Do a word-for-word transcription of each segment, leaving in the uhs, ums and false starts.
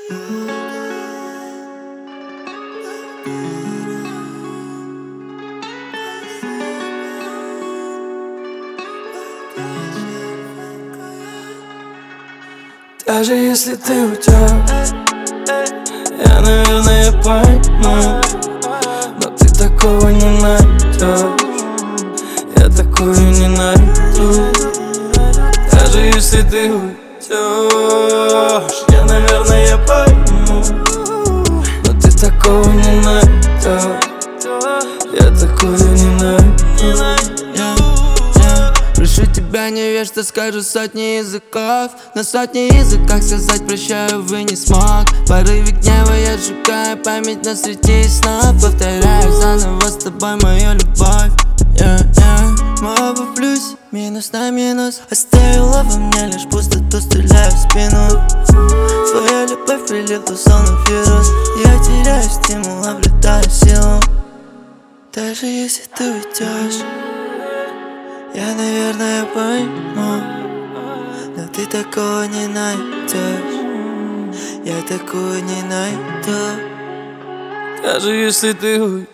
Даже если ты уйдешь, я, наверное, пойму, но ты такого не найдешь, я такую не найду. Даже если ты уйдешь, я, наверное, пойму, но ты такого не найдешь, я такую не найду. Прошу тебя, не верь, что скажу сотни языков. На сотни языках сказать прощаю, вы не смог. В порыве гнева я сжигаю память на среди снов. Повторяю заново с тобой мою любовь. yeah, yeah. Мы оба в плюсе, минус на минус. Оставила во мне лишь пустоту, стреляю в спину. Твоя любовь прилипла словно вирус. Я теряю стимул, обретаю силу. Даже если ты уйдешь, я, наверное, пойму, но ты такого не найдешь, я такую не найду. Даже если ты уйдешь,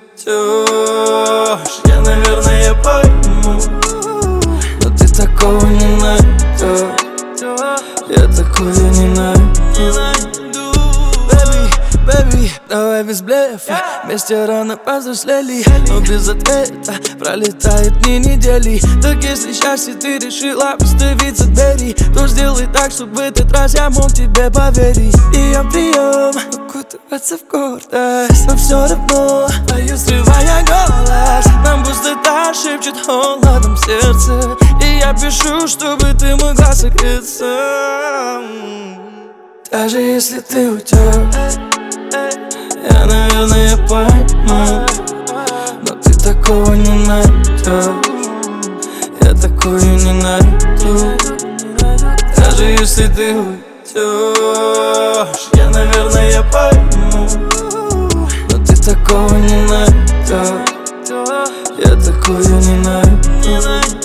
я, наверное, пойму, но ты такого не найдешь, я такую не найду. Baby, давай без блефа, вместе рано повзрослели, но без ответа пролетают дни недели. Так если счастье ты решила выставить за двери, то сделай так, чтобы в этот раз я мог тебе поверить. И я прием, укутываться в гордость, но все равно пою, срывая голос. Нам пустота шепчет холодом сердце, и я пишу, чтобы ты могла согреться. Даже если ты уйдешь, я, наверное, пойму, но ты такого не найдешь, я такую не найду. Даже если ты уйдешь, я, наверное, пойму, но ты такого не найдешь, я такую не найду.